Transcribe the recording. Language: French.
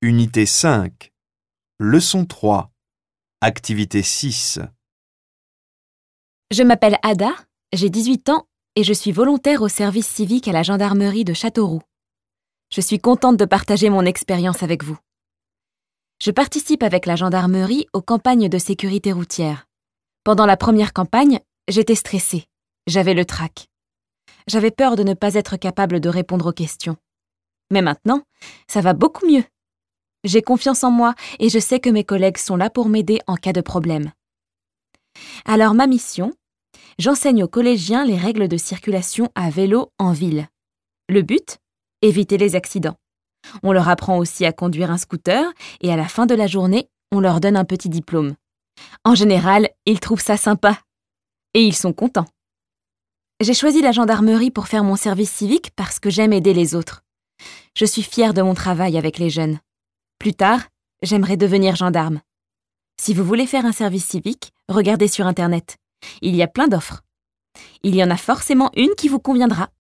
Unité 5. Leçon 3. Activité 6. Je m'appelle Ada, j'ai 18 ans et je suis volontaire au service civique à la gendarmerie de Châteauroux. Je suis contente de partager mon expérience avec vous. Je participe avec la gendarmerie aux campagnes de sécurité routière. Pendant la première campagne, j'étais stressée. J'avais le trac. J'avais peur de ne pas être capable de répondre aux questions. Mais maintenant, ça va beaucoup mieux. J'ai confiance en moi et je sais que mes collègues sont là pour m'aider en cas de problème. Alors ma mission, j'enseigne aux collégiens les règles de circulation à vélo en ville. Le but ? Éviter les accidents. On leur apprend aussi à conduire un scooter et à la fin de la journée, on leur donne un petit diplôme. En général, ils trouvent ça sympa. Et ils sont contents. J'ai choisi la gendarmerie pour faire mon service civique parce que j'aime aider les autres. Je suis fière de mon travail avec les jeunes. Plus tard, j'aimerais devenir gendarme. Si vous voulez faire un service civique, regardez sur Internet. Il y a plein d'offres. Il y en a forcément une qui vous conviendra.